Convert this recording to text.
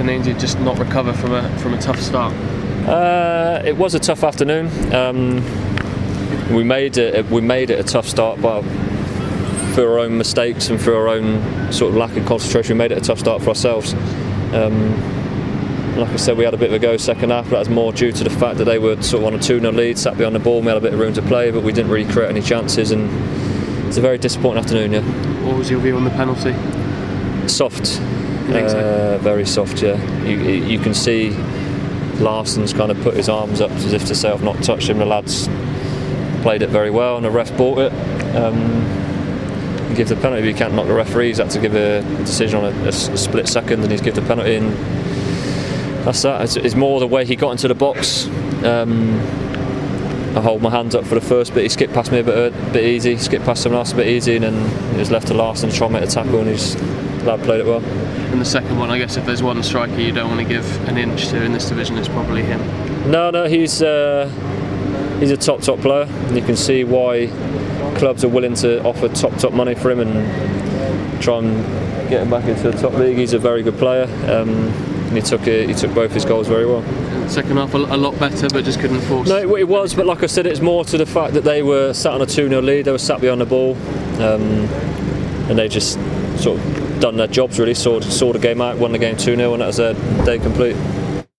afternoons you just not recover from a tough start? It was a tough afternoon. We made it a tough start, but through our own mistakes and through our own sort of lack of concentration, we made it a tough start for ourselves. Like I said, we had a bit of a go second half, but that was more due to the fact that they were sort of on a 2-0 lead, sat behind the ball, and we had a bit of room to play, but we didn't really create any chances, and it's a very disappointing afternoon. Yeah. What was your view on the penalty? Soft. You think so? Very soft, yeah. You can see Larsson's kind of put his arms up as if to say, I've not touched him. The lads played it very well and the ref bought it. Give the penalty, but you can't knock the referee. He's had to give a decision on a split second, and he's give the penalty, and that's that. It's more the way he got into the box. I hold my hands up for the first bit. He skipped past me a bit easy, skipped past someone else a bit easy, and then it was left to Larsson to try and make a tackle, and the lad played it well. And the second one, I guess if there's one striker you don't want to give an inch to in this division, it's probably him. No, he's a top player, and you can see why clubs are willing to offer top money for him and try and get him back into the top league. He's a very good player, and he took both his goals very well. Second half a lot better, but just couldn't force. No, it was, but like I said, it's more to the fact that they were sat on a 2-0 lead. They were sat behind the ball, and they just sort of done their jobs really. Saw the game out, won the game 2-0, and that was their day complete.